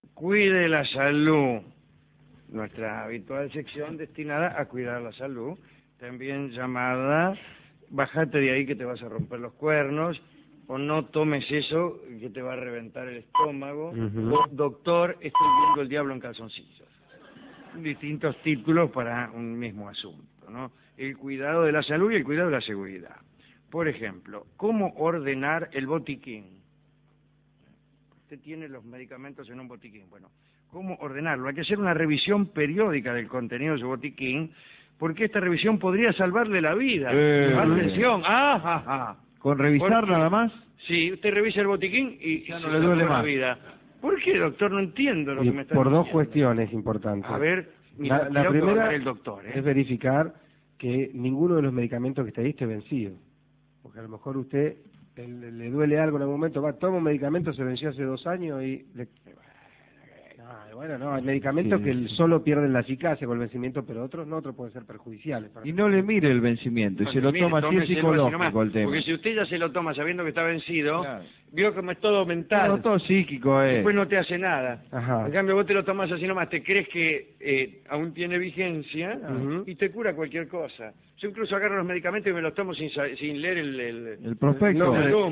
Cuide la salud. Nuestra habitual sección destinada a cuidar la salud, también llamada bájate de ahí que te vas a romper los cuernos, o no tomes eso que te va a reventar el estómago, o doctor, estoy viendo el diablo en calzoncillos. Distintos títulos para un mismo asunto, ¿no? El cuidado de la salud y el cuidado de la seguridad. Por ejemplo, ¿cómo ordenar el botiquín? Usted tiene los medicamentos en un botiquín. Bueno, ¿cómo ordenarlo? Hay que hacer una revisión periódica del contenido de su botiquín, porque esta revisión podría salvarle la vida. Atención. ¿Con revisar nada más? Sí, usted revisa el botiquín y ya se no le duele salva la más. vida. ¿Por qué, doctor? No entiendo lo que me está Por diciendo. dos cuestiones importantes. A ver, mira, la primera el doctor, es verificar que ninguno de los medicamentos que está ahí esté vencido. Porque a lo mejor usted le duele algo en algún momento, toma un medicamento, se venció hace 2 años y... Bueno, no, hay medicamentos que solo pierden la eficacia con el vencimiento, pero otros no, otros pueden ser perjudiciales. Y no le mire el vencimiento, y se lo toma así, es psicológico el tema. Porque si usted ya se lo toma sabiendo que está vencido, vio como es todo mental. No, todo psíquico es. Después no te hace nada. Ajá. En cambio, vos te lo tomás así nomás, te crees que aún tiene vigencia y te cura cualquier cosa. Yo incluso agarro los medicamentos y me los tomo sin leer el prospecto.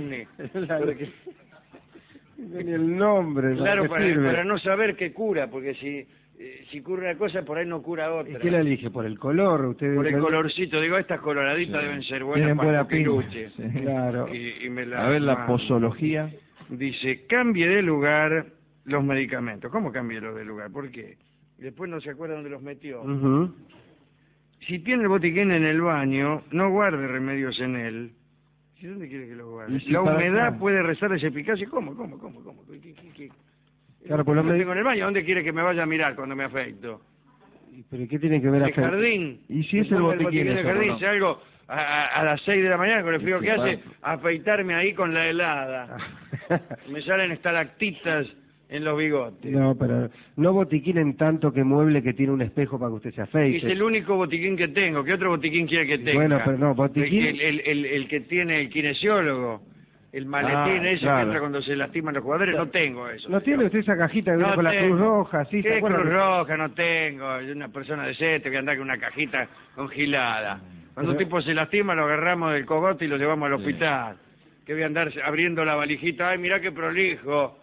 Ni el nombre. Claro, para no saber qué cura, porque si cura una cosa, por ahí no cura otra. ¿Y qué la elige? ¿Por el color? Usted por el colorcito. Digo, estas coloraditas deben ser buenas para peluche. Sí. Claro. A ver la posología. Dice, cambie de lugar los medicamentos. ¿Cómo cambie de lugar? ¿Por qué? Después no se acuerda dónde los metió. Si tiene el botiquín en el baño, no guarde remedios en él. ¿Y dónde quiere que los guarde? La humedad puede restar esa eficacia. ¿Cómo? ¿Qué? Claro, pues lo tengo en el baño. ¿Dónde quiere que me vaya a mirar cuando me afeito? ¿Pero qué tiene que ver el jardín? ¿Y si es el botiquín en el jardín? Si algo a las 6 de la mañana con el frío que hace, afeitarme ahí con la helada. Me salen estalactitas en los bigotes. No, pero no botiquín en tanto que mueble que tiene un espejo para que usted se afeite. Es el único botiquín que tengo. ¿Qué otro botiquín quiere que tenga? Bueno, pero no, botiquín... El que tiene el kinesiólogo, el maletín ese que entra cuando se lastiman los jugadores, no tengo eso. ¿No tiene usted esa cajita que viene con la Cruz Roja? ¿Sí? ¿Qué Cruz Roja? No tengo. Soy una persona decente, voy a andar con una cajita congilada. Cuando un tipo se lastima, lo agarramos del cogote y lo llevamos al hospital. Que voy a andar abriendo la valijita. Ay, mirá qué prolijo.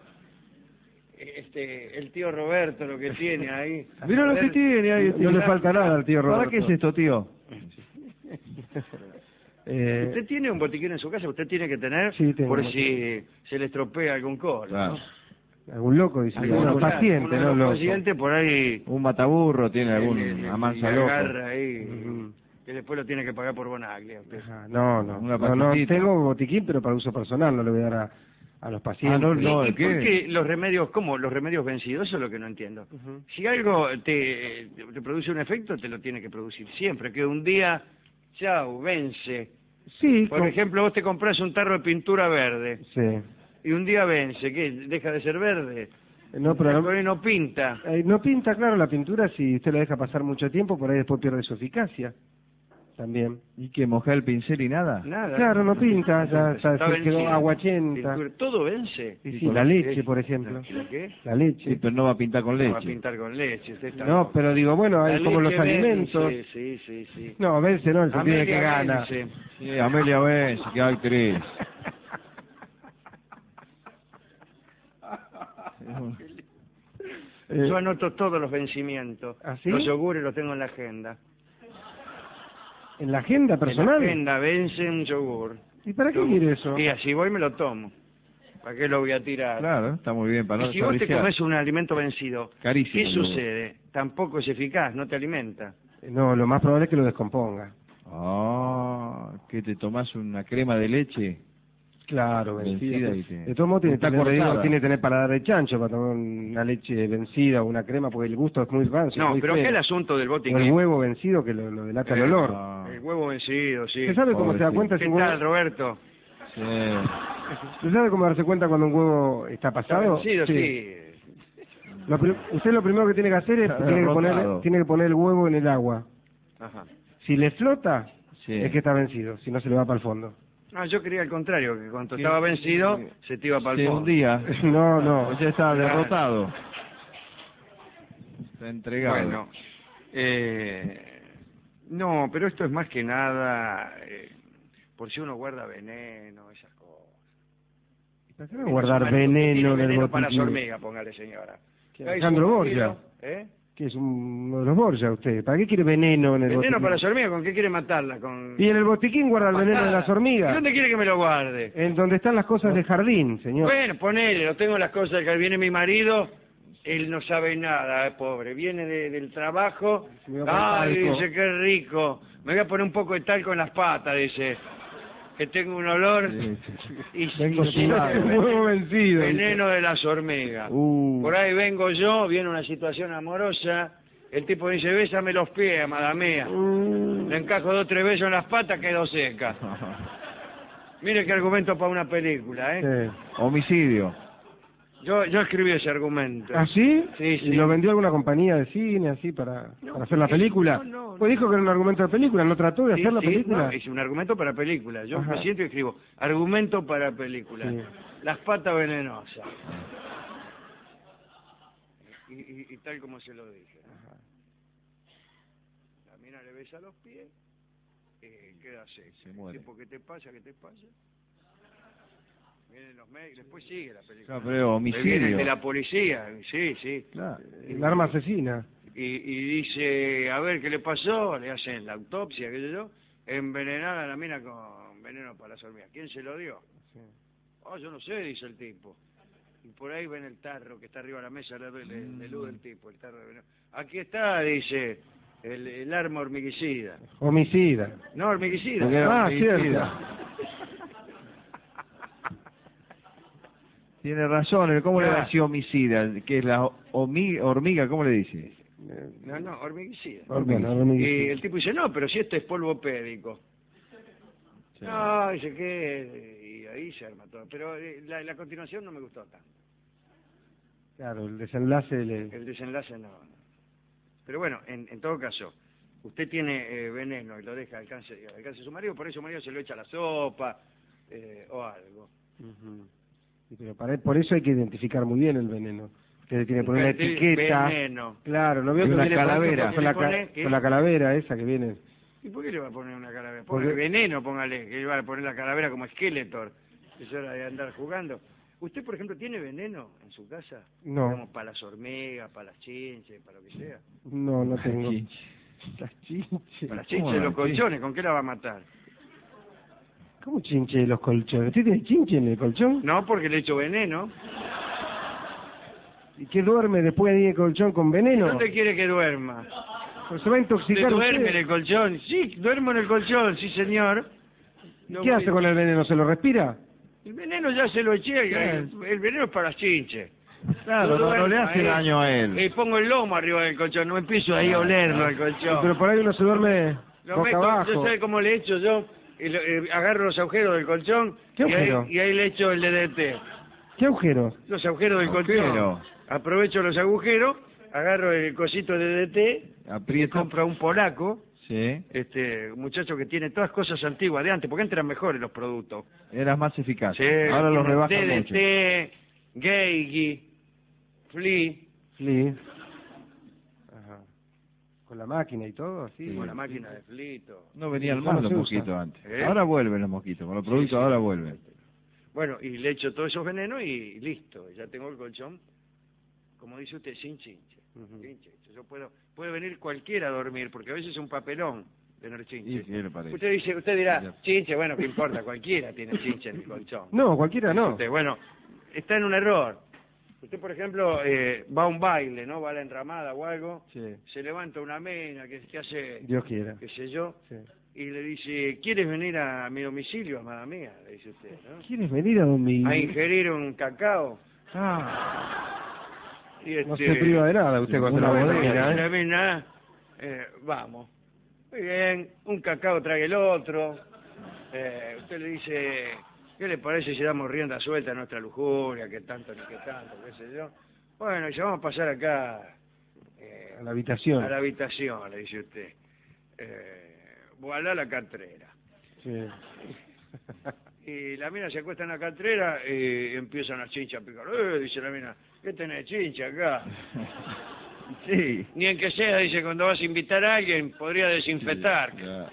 El tío Roberto lo que tiene ahí. Mira lo que tiene ahí. No le falta nada al tío Roberto. ¿Para qué es esto, tío? ¿Usted tiene un botiquín en su casa? Usted tiene que tener, por si se le estropea algún colo. Claro. ¿No? Algún loco, dice. Algún paciente, ¿no? Loco. Paciente por ahí. Un mataburro tiene algún amansa loco. Agarra ahí. Que después lo tiene que pagar por Bonaglia. No, tengo botiquín, pero para uso personal, no le voy a dar a los pacientes. ¿Y por qué los remedios, cómo los remedios vencidos? Eso es lo que no entiendo. Si algo te produce un efecto, te lo tiene que producir siempre. Que un día, chao, vence. Sí. Por ejemplo, vos te compras un tarro de pintura verde. Sí. Y un día vence, ¿qué? ¿Deja de ser verde? No, pero por ahí no pinta. No pinta, claro, la pintura, si usted la deja pasar mucho tiempo, por ahí después pierde su eficacia. También. ¿Y que mojar el pincel y nada? Nada. Claro, no pinta, ya se quedó aguachenta. Todo vence. Sí, la leche, por ejemplo. ¿Qué? La leche. Sí, pero no va a pintar con leche. No va a pintar con leche. No, pero digo, bueno, hay como los alimentos. Sí. No, vence no, el sentido de que gana. Sí, Amelia vence, qué actriz. Yo anoto todos los vencimientos. ¿Ah, sí? Los yogures los tengo en la agenda. ¿En la agenda personal? En la agenda vence un yogur. ¿Y para qué quiere eso? Y así voy y me lo tomo. ¿Para qué lo voy a tirar? Claro, está muy bien para no si vos te comes un alimento vencido, carísimo, ¿qué sucede? Tampoco es eficaz, no te alimenta. No, lo más probable es que lo descomponga. ¿Que te tomás una crema de leche? Claro, vencida. De todos modos tiene que tener paladar de chancho para tomar una leche vencida o una crema, porque el gusto es muy rancio. No, pero ¿qué es el asunto del botiquín? O el huevo vencido que lo delata el olor. El huevo vencido, sí. ¿Usted sabe cómo se da cuenta? ¿Qué tal, Roberto? Sí. ¿Usted sabe cómo darse cuenta cuando un huevo está pasado? ¿Está vencido? Sí. Usted lo primero que tiene que hacer es tiene que poner el huevo en el agua. Ajá. Si le flota, es que está vencido, si no se le va para el fondo. No, yo creía al contrario, que cuando estaba vencido se te iba para el fondo. Un día. No. Ya estaba derrotado. Está entregado. Bueno, no, pero esto es más que nada por si uno guarda veneno, esas cosas. ¿Para qué va a guardar veneno del veneno para las botiquín? hormigas, póngale, señora. Alejandro Borgia. ¿Eh? Que es uno de los Borgia usted. ¿Para qué quiere veneno en el Veneno botiquín? para las hormigas, ¿con qué quiere matarla? Con... Y en el botiquín guarda el veneno de las ¿Y hormigas. dónde quiere que me lo guarde? En donde están las cosas de jardín, señor. Bueno, ponele, lo tengo en las cosas que viene mi marido, él no sabe nada, pobre, viene del trabajo, Se me va a poner ay, talco. dice, qué rico, me voy a poner un poco de talco en las patas, dice, que tengo un olor, y Vengo y- sudado, muy vencido. veneno de las hormigas. Por ahí vengo yo, viene una situación amorosa, el tipo dice, bésame los pies, amada mía, le encajo 2 o 3 besos en las patas, quedo seca. Mire qué argumento para una película, ¿eh? Sí. Homicidio. Yo escribí ese argumento. ¿Ah, sí? Sí, sí. ¿Y lo vendió alguna compañía de cine así para hacer la película? no, Pues dijo que era un argumento de película, ¿no trató de Sí, hacer la sí, película? no, es un argumento para película. Yo Ajá. me siento y escribo, argumento para película. Sí. Las patas venenosas. Y tal como se lo dije. ¿no? La mina le besa los pies, queda seca. Se muere. Tipo, ¿qué te pasa? ¿Qué te pasa? Vienen los médicos, después sigue la película. Claro, pero Viene el homicidio. de la policía, sí, sí. Claro. El arma asesina. Y dice, a ver, ¿qué le pasó? Le hacen la autopsia, qué sé yo, envenenar a la mina con veneno para las hormigas. ¿Quién se lo dio? Oh, yo no sé, dice el tipo. Y por ahí ven el tarro que está arriba de la mesa, le luz del tipo, el tarro de veneno. Aquí está, dice, el arma hormiguicida. Homicida. No, hormiguicida. Porque era Ah, homicida. cierto. Tiene razón, ¿cómo le Claro. decía homicida? Que es la hormiga, ¿cómo le dice? No, hormiguicida. Bueno, hormiguicida. Y el tipo dice, no, pero si esto es polvo pédico. Sí. No, dice que... Y ahí se arma todo. Pero la continuación no me gustó tanto. Claro, el desenlace El desenlace no. Pero bueno, en todo caso, usted tiene veneno y lo deja al alcance de su marido, por eso su marido se lo echa a la sopa o algo. Ujú. Sí, pero por eso hay que identificar muy bien el veneno. Usted tiene que poner una Cartel, etiqueta. veneno. Claro, no veo Y que una viene calavera. con la, ¿Qué le pone? ¿Qué? con la calavera esa que viene. ¿Y por qué le va a poner una calavera? Porque- Póngale veneno, póngale, que le va a poner la calavera como Skeletor. Es hora de andar jugando. ¿Usted, por ejemplo, tiene veneno en su casa? No. Como para las hormigas, para las chinches, para lo que sea. No, no tengo. Chinche. Las chinches. Para las ¿Cómo chinches de no? los colchones, ¿con qué la va a matar? ¿Cómo chinche de los colchones? ¿Usted tiene chinche en el colchón? No, porque le echo veneno. ¿Y qué duerme después de ir el colchón con veneno? ¿Dónde quiere que duerma? Pues se va a ¿Usted intoxicar duerme usted. en el colchón? Sí, duermo en el colchón, sí, señor. ¿Y No qué voy- hace con el veneno? ¿Se lo respira? El veneno ya se lo eché, el veneno es para las chinches. Claro, no le hace daño a él. Y pongo el lomo arriba del colchón, no empiezo ahí a olerlo al colchón. Pero por ahí uno se duerme Lo boca meto, abajo. ¿yo sabe cómo le echo yo? Agarro los agujeros del colchón ¿Qué y ahí, agujero? y ahí le echo el DDT. ¿Qué agujero? Los agujeros del Agujero. colchón. Aprovecho los agujeros, agarro el cosito de DDT, Aprieta. compro a un polaco, Sí. un muchacho que tiene todas cosas antiguas de antes, porque antes eran mejores los productos. Era más eficaz. Sí, Ahora los tiene rebajan mucho. DDT, Geigy, Flea, Sí. Ajá. ¿Con la máquina y todo? Así. con la máquina de Flea y todo. No venían Ya más no los se mosquitos usa. antes. ¿Eh? Ahora vuelven los mosquitos. Con los productos sí. ahora vuelven. Bueno, y le echo todos esos venenos y listo, ya tengo el colchón, como dice usted, sin chinche. Ujú. Sin chinche. Yo puede venir cualquiera a dormir, porque a veces es un papelón tener ¿Y chinche. qué le parece? Usted dirá, Ya. chinche, bueno, ¿qué importa? Cualquiera tiene chinche en el colchón. No, cualquiera no. Bueno, está en un error. Usted, por ejemplo, va a un baile, ¿no? Va a la enramada o algo, Sí. se levanta una mina que hace, Dios quiera. qué sé yo, Sí. y le dice, ¿quieres venir a mi domicilio, amada mía? Le dice usted, ¿no? ¿Quieres venir a dormir? A ingerir un cacao. Ah, Y no se priva de nada usted cuando Una la bodega, bodega, la ¿eh? mina, vamos. Muy bien, un cacao trae el otro. Usted le dice, ¿qué le parece si damos rienda suelta a nuestra lujuria, que tanto ni que tanto, qué sé yo? Bueno, ya vamos a pasar acá A la habitación. a la habitación, le dice usted. Voilà la catrera. Sí. Y la mina se acuesta en la catrera y empiezan las chinchas a picar. Dice la mina, ¿qué tenés chincha acá? Sí. Ni en que sea, dice, cuando vas a invitar a alguien, podría desinfectar. Ya.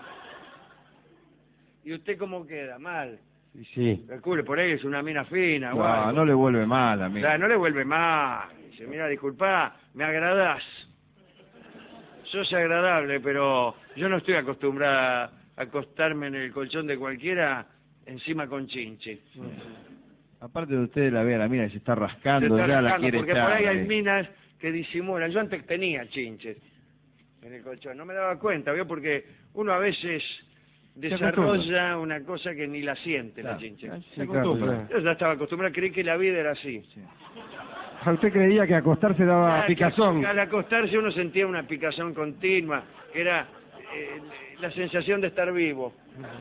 ¿Y usted cómo queda? Mal. Y sí. Calcule, por ahí es una mina fina. o No, algo. no le vuelve mal a mí. No le vuelve mal. Dice, mira, disculpa, me agradás. Sos agradable, pero yo no estoy acostumbrada a acostarme en el colchón de cualquiera encima con chinche. Aparte de usted la ve a la mina y se está Se rascando, está ya la rascando, quiere porque echar. por ahí hay minas que disimulan. Yo antes tenía chinches en el colchón, no me daba cuenta, ¿vio? Porque uno a veces desarrolla una cosa que ni la siente, Claro, la chinche. se acostumbra. Yo ya estaba acostumbrado, creí que la vida era así. Sí. ¿Usted creía que acostarse daba picazón? Al acostarse uno sentía una picazón continua, que era la sensación de estar vivo.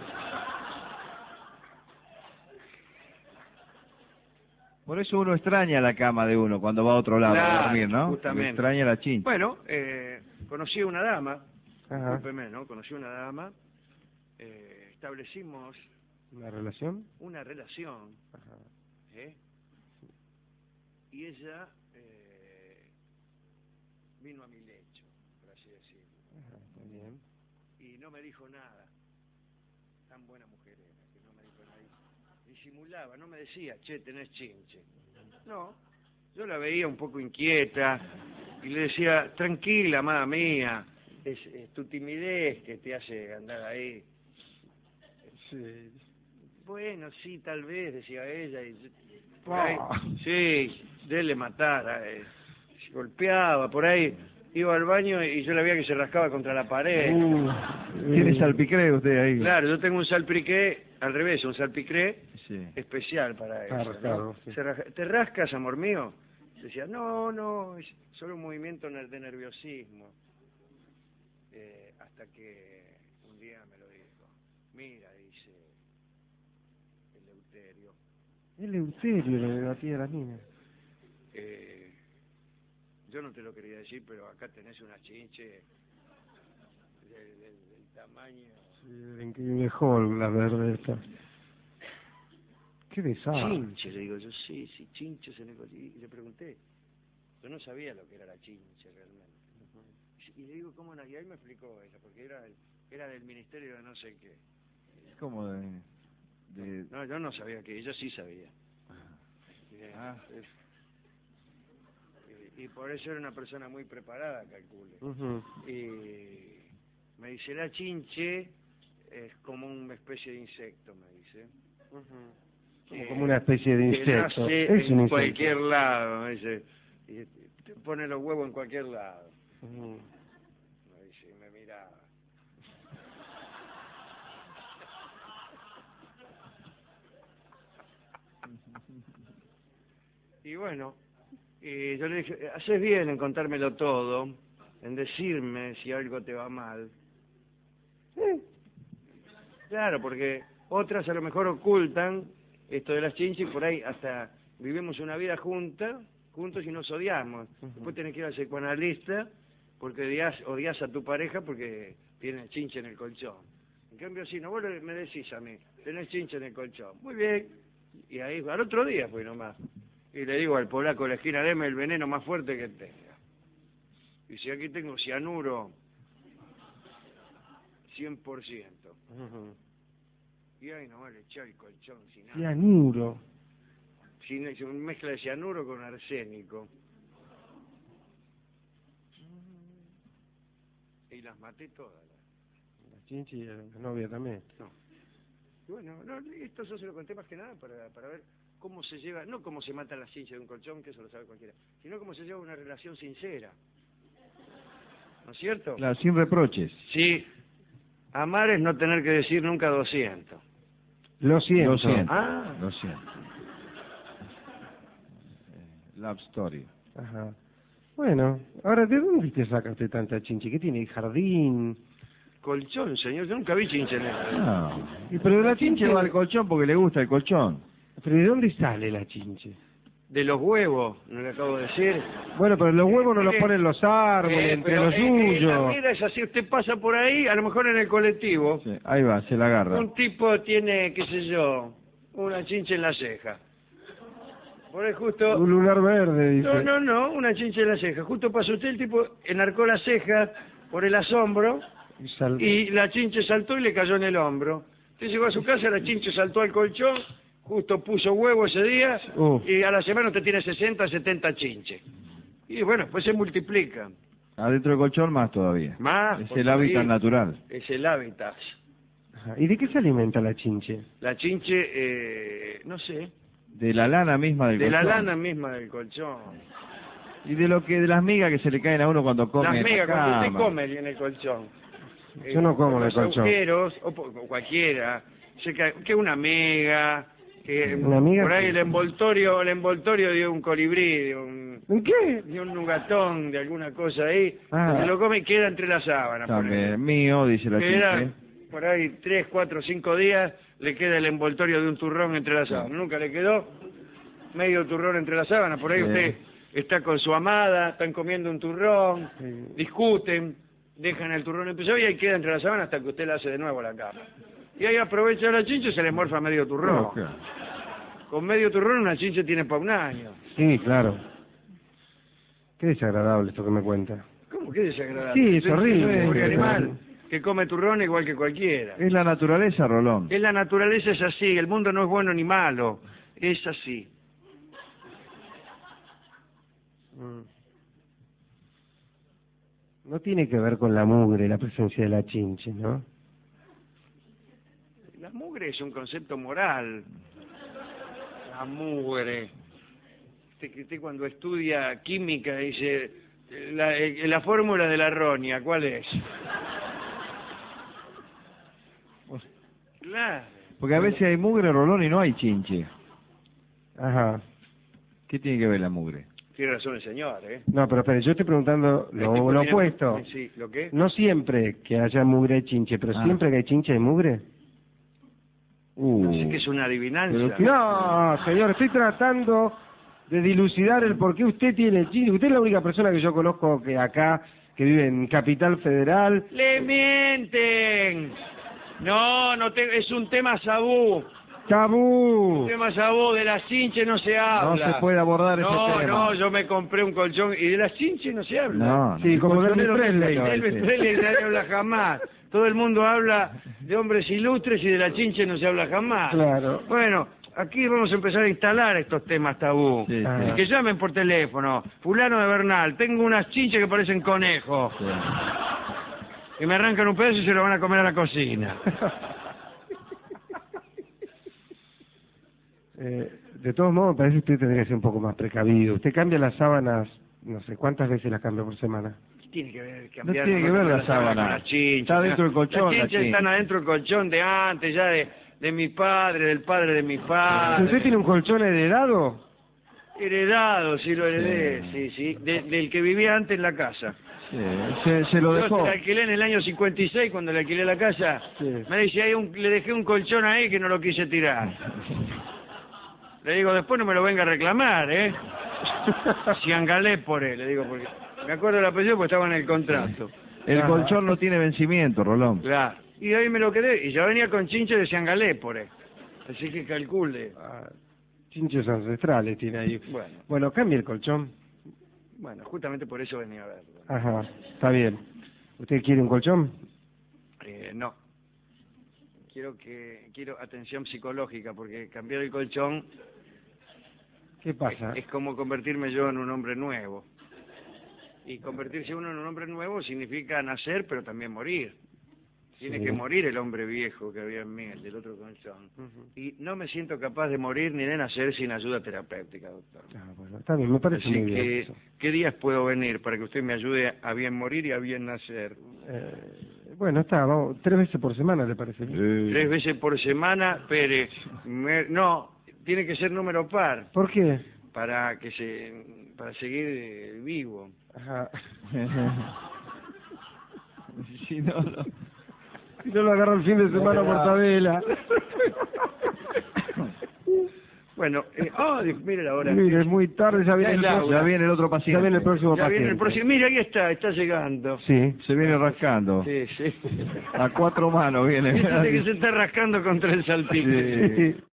Por eso uno extraña la cama de uno cuando va a otro lado Claro, a dormir, ¿no? justamente. Extraña la chincha. Bueno, conocí a una dama, Ajá. discúlpeme, ¿no? Conocí a una dama, establecimos ¿Una relación? una relación, Ajá. ¿eh? Y ella vino a mi lecho, por así decirlo, Ajá, está bien. y no me dijo nada. Tan buena mujer era, que no me dijo nada. Disimulaba, no me decía, che, tenés chinche. No, yo la veía un poco inquieta y le decía, tranquila, amada mía, es tu timidez que te hace andar ahí. Sí. Bueno, sí, tal vez, decía ella. Y, por Ah. ahí, sí, déle matar. Se golpeaba, por ahí iba al baño y yo la veía que se rascaba contra la pared. ¿Tiene salpicré usted ahí? Claro, yo tengo un salpiqué, al revés, un salpicré Sí. especial para eso. Claro, ¿no? claro, sí. ¿Te rascas, amor mío? Decía, no, es solo un movimiento de nerviosismo. Hasta que un día me lo dijo. Mira, dice Eleuterio, Eleuterio le batía a las minas. yo no te lo quería decir, pero acá tenés una chinche del tamaño... Sí, el increíble Hulk, la verde esta. Qué desastre. Chinche, le digo yo, sí, chinches en el colchón. Y le pregunté, yo no sabía lo que era la chinche realmente. Y le digo, ¿cómo no? Y ahí me explicó ella, porque era del ministerio de no sé qué. ¿Cómo No, yo no sabía que, ella sí sabía. Ah. Y por eso era una persona muy preparada, calcule. Ujú. Y me dice, la chinche es como una especie de insecto, me dice. Como una especie de Que insecto. nace Es un en insecto. cualquier lado, me dice. Y te pone los huevos en cualquier lado. Ujú. Me dice, y me miraba. Y bueno, y yo le dije, haces bien en contármelo todo, en decirme si algo te va mal. Claro, porque otras a lo mejor ocultan esto de las chinches y por ahí hasta vivimos una vida juntos y nos odiamos. Después tenés que ir al psicoanalista porque odias a tu pareja porque tiene chinche en el colchón. En cambio, si no, vos me decís a mí, tenés chinche en el colchón. Muy bien. Y ahí, al otro día fui nomás. Y le digo al polaco de la esquina, deme el veneno más fuerte que tenga. Y si aquí tengo cianuro, 100%. Ujú. Y ahí nomás le eché el colchón sin nada. Cianuro. Sin mezcla de cianuro con arsénico. Y las maté todas. La chinche y la novia también. No. Y bueno, no, esto yo se lo conté más que nada para ver cómo se lleva, no cómo se matan las chinches de un colchón, que eso lo sabe cualquiera, sino cómo se lleva una relación sincera. ¿No es cierto? Claro, sin reproches. Sí. Amar es no tener que decir nunca 200. Lo siento. Lo siento. Ah. Lo siento. Love story. Ajá. Bueno, ahora, ¿de dónde te saca usted tanta chinche? ¿Qué tiene? ¿Jardín? Colchón, señor, yo nunca vi chinche en el... No. Y pero la Chinche va al colchón porque le gusta el colchón. ¿Pero de dónde sale la chinche? De los huevos, no le acabo de decir. Bueno, pero los huevos no los ponen los árboles, entre pero, los la suyos. vida es así, usted pasa por ahí, a lo mejor en el colectivo, Sí, ahí va, se la agarra. un tipo tiene, qué sé yo, una chinche en la ceja. Por ahí justo... Un lunar verde, dice. No, una chinche en la ceja. Justo pasó usted, el tipo enarcó la ceja por el asombro y la chinche saltó y le cayó en el hombro. Usted llegó a su casa, la chinche saltó al colchón, justo puso huevo ese día y a la semana usted tiene 60, 70 chinches. Y bueno, pues se multiplican. Adentro del colchón más todavía. Más. Es el hábitat natural. Es el hábitat. Ajá. ¿Y de qué se alimenta la chinche? La chinche, no sé. De la lana misma del colchón. De la lana misma del colchón. Y de las migas que se le caen a uno cuando come. Las migas, cuando usted cama. come en el colchón. Yo no como en el colchón. Agujeros, o cualquiera. Se cae, que una miga, que ¿Una miga? por ahí el envoltorio de un colibrí, ¿En qué? de un nugatón, de alguna cosa ahí. Ah. Se lo come y queda entre las sábanas. por También, ejemplo. mío, dice la Queda chinche. por ahí 3, 4, 5 días, le queda el envoltorio de un turrón entre las sábanas. Nunca le quedó medio turrón entre las sábanas. Por ahí Sí. usted está con su amada, están comiendo un turrón, discuten, dejan el turrón empezado y ahí queda entre las sábanas hasta que usted le hace de nuevo la cama. Y ahí aprovecha la chinche y se le morfa medio turrón. No, claro. Con medio turrón una chinche tiene para un año. Sí, claro. Qué desagradable esto que me cuenta. ¿Cómo que desagradable? Sí, es horrible. Un pobre animal que come turrón igual que cualquiera. Es la naturaleza, Rolón. Es la naturaleza, es así. El mundo no es bueno ni malo. Es así. No tiene que ver con la mugre, la presencia de la chinche, ¿no? La mugre es un concepto moral. La mugre. Usted cuando estudia química dice, la fórmula de la roña, ¿cuál es? Claro. Porque a veces hay mugre, Rolón, y no hay chinche. Ajá. ¿Qué tiene que ver la mugre? Tiene razón el señor, ¿eh? No, pero espere, yo estoy preguntando lo opuesto. Sí, ¿lo qué? No siempre que haya mugre hay chinche, pero Ah. siempre que hay chinche hay mugre. Dice que es una adivinanza. No, señor, estoy tratando de dilucidar el por qué usted tiene chinche. Usted es la única persona que yo conozco que acá, que vive en Capital Federal. ¡Le mienten! No, es un tema tabú. ¡Tabú! Un tema tabú, de las chinches no se habla. No se puede abordar ese tema. No, yo me compré un colchón y de las chinches no se habla. No, Sí, el como colchonero Elvis Presley. nunca va a Elvis decir. Presley nadie habla jamás. Todo el mundo habla de hombres ilustres y de la chinche no se habla jamás. Claro. Bueno, aquí vamos a empezar a instalar estos temas tabú. Sí, Ah. Y que llamen por teléfono. Fulano de Bernal, tengo unas chinches que parecen conejos. Sí. Y me arrancan un pedazo y se lo van a comer a la cocina. De todos modos, me parece que usted tendría que ser un poco más precavido. Usted cambia las sábanas, no sé, ¿cuántas veces las cambia por semana? Tiene que ver, No tiene que ver la sábana. con las chinches. Está dentro del colchón, Las la chinches chinche. están adentro del colchón de antes, ya de mi padre, del padre de mi padre. ¿Usted tiene un colchón heredado? Heredado, sí lo heredé, sí. Del que vivía antes en la casa. Sí, se lo Yo dejó. se la alquilé en el año 56, cuando le alquilé la casa. Sí. Me dice, le dejé un colchón ahí que no lo quise tirar. Le digo, después no me lo venga a reclamar, ¿eh? Ciangalépore, le digo, porque me acuerdo el apellido porque estaba en el contrato. El Ajá. colchón no tiene vencimiento, Rolón. Claro. Y ahí me lo quedé, y ya venía con chinche de Ciangalépore. Así que calcule. Ah, chinches ancestrales tiene ahí. Bueno. Bueno, cambie el colchón. Bueno, justamente por eso venía a verlo. Ajá, está bien. ¿Usted quiere un colchón? No. Quiero atención psicológica, porque cambiar el colchón ¿Qué pasa? es como convertirme yo en un hombre nuevo. Y convertirse uno en un hombre nuevo significa nacer, pero también morir. Tiene Sí. que morir el hombre viejo que había en mí, el del otro colchón. Y no me siento capaz de morir ni de nacer sin ayuda terapéutica, doctor. Ah, bueno, está bien, me parece Así muy bien que, eso. ¿qué días puedo venir para que usted me ayude a bien morir y a bien nacer? Bueno, está, vamos, 3 veces por semana, ¿le parece bien? 3 veces por semana, Pérez. No, tiene que ser número par ¿Por qué? para seguir vivo. Ajá. Si no, no. Si no lo agarro el fin de semana, Mortadela. Bueno, mire la hora. Mire, es muy tarde, ya viene, Ya es el, la próximo, Ya viene el otro paciente. ya viene el próximo Ya paciente. viene el próximo. Mira, ahí está llegando. Sí. Se viene rascando. Sí. A 4 manos viene. Fíjate que se está rascando contra el salpicón. Sí. Sí.